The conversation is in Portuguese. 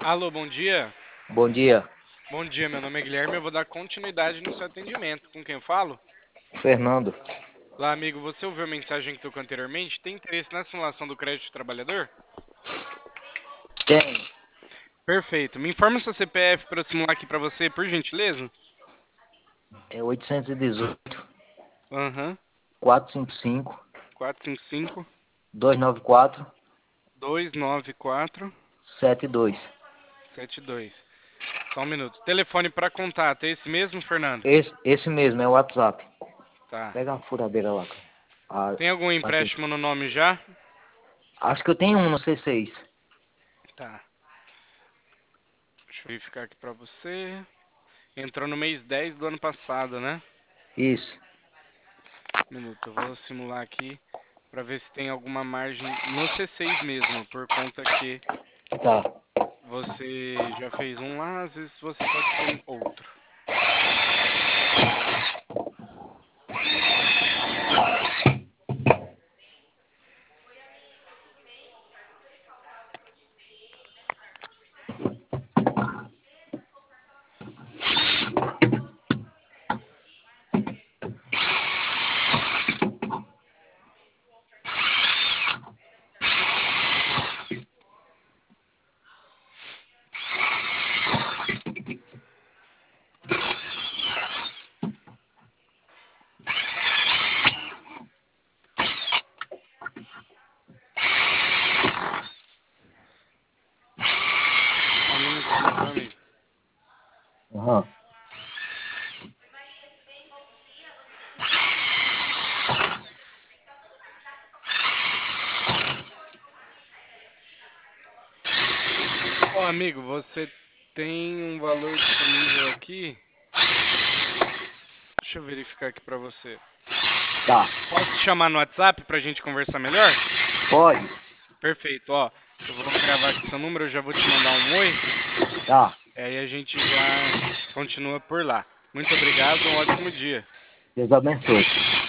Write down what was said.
Alô, bom dia. Bom dia, Bom dia, meu nome é Guilherme. Eu vou dar continuidade no seu atendimento. Com quem eu falo? Fernando. Lá, amigo, você ouviu a mensagem que tocou anteriormente? Tem interesse na simulação do crédito trabalhador? Tem. Perfeito. Me informa o seu CPF para eu simular aqui para você, por gentileza? É 818 Aham. 455 455 294 294 72. 72. Só um minuto. Telefone para contato, é esse mesmo, Fernando? Esse mesmo é o WhatsApp. Tá. Pega a furadeira lá, cara. Tem algum Aqui. empréstimo no nome já? Acho que eu tenho um no C6. Tá. Deixa eu verificar aqui para você. Entrou no mês 10 do ano passado, né? Isso. Um minuto, eu vou simular aqui para ver se tem alguma margem no C6 mesmo, por conta que Tá. você já fez um lá, às vezes você pode ter um outro. Só um minutinho, viu, amigo? Aham. Ó, amigo, você tem um valor disponível aqui. Deixa eu verificar aqui para você. Tá. Posso te chamar no WhatsApp para a gente conversar melhor? Pode. Perfeito, ó. Eu vou gravar aqui seu número, eu já vou te mandar um oi. Tá. Aí a gente já continua por lá. Muito obrigado, um ótimo dia. Deus abençoe.